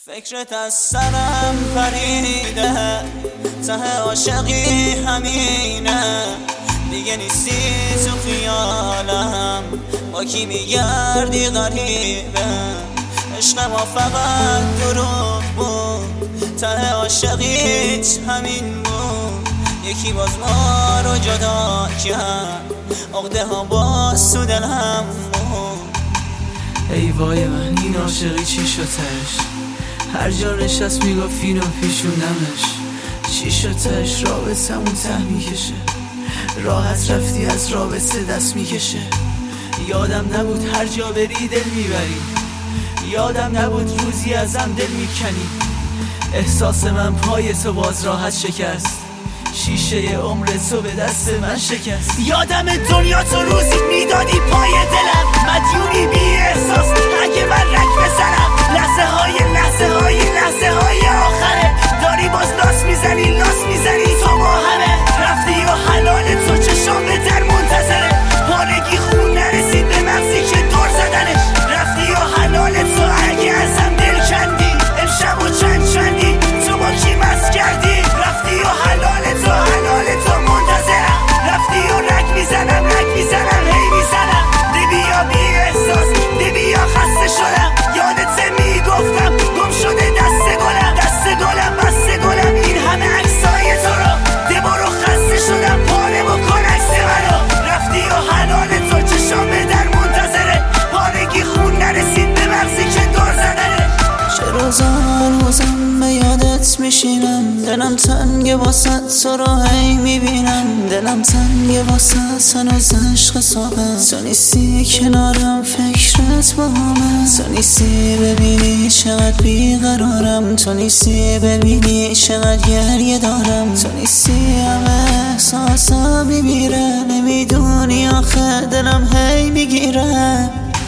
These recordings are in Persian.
فکرت از سرم پریده، ته عاشقی همینه، دیگه نیستی تو خیالم، با کی میگردی غریبه. عشق ما فقط دروغ بود، ته عاشقیت همین بود. یکی باز ما رو جدا کرد، عقده ها باز تو دلم بود. ای وای من این عاشقی چی شدش؟ هر جا نشست میگفت اینو پیشونمش. چی شدش؟ رابطمون ته میکشه، راحت رفتی از رابطه دست میکشه. یادم نبود هر جا بری دل میبری، یادم نبود روزی ازم دل میکنی. احساس من پای تو باز راحت شکست، شیشه عمر تو به دست من شکست. یادم دنیا تو روزی میدادی پای دلم، مدیونی بی احساس اگه من رک بزنم. لحظه های آخره، داری باز لاس میزنی تو با همه. رفتی و حلال تو چشام به در منتظره، پارگی خون نرسید به مغزی که دور زدنش. رفتی و حلال تو اگه ازم دل کندی، امشب و چندی تو با کی مست کردی. رفتی و حلال تو منتظرم، رفتی و رک میزنم هی میزنم. دی بیا بی احساس، دی بیا خسته شدم. یادت میگفتم گم شده دست گلم بسته گلم. این همه عکسای تو رو دی برو خسته شدم، پاره بکن عکس منو. رفتی و حلال تو چشام به در منتظره، پارگی خون نرسید به مغزی که دور زدنه. چه روزم به یادت میشینم، دلم تنگه واسه تو رو هی میبینم. دلم تنگه واسه هنوز عشق صحبت، تو نیستی کنارم فکرت با همه. تو نیستی ببینی چقدر بیقرارم، تو نیستی ببینی چقدر گریه دارم. تو نیستی همه احساسم میمیره، نمیدونی آخه دلم هی میگیره.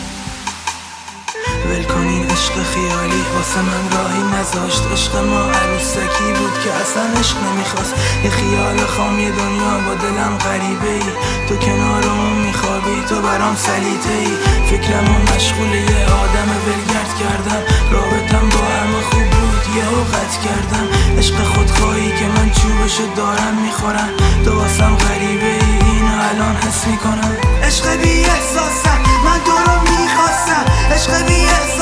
ولکنین عشق خیالی واسه من راهی نذاشت. عشق ما عروسکی بود که اصلا عشق نمیخواست. یه خیال خام یه دنیا با دلم غریبه ای، تو کنارمون میخوابی تو برام سلیته ای. فکرمو مشغول یه آدم ولگرد کردم، رابطم با همه خوب بود یهو قطع کردم. عشق خودخواهی که من چوبشو دارم میخورم، تو واسم غریبه ای اینو الان حس میکنم. عشق بی احساسم من تو رو میخواستم، عشق بی احساسم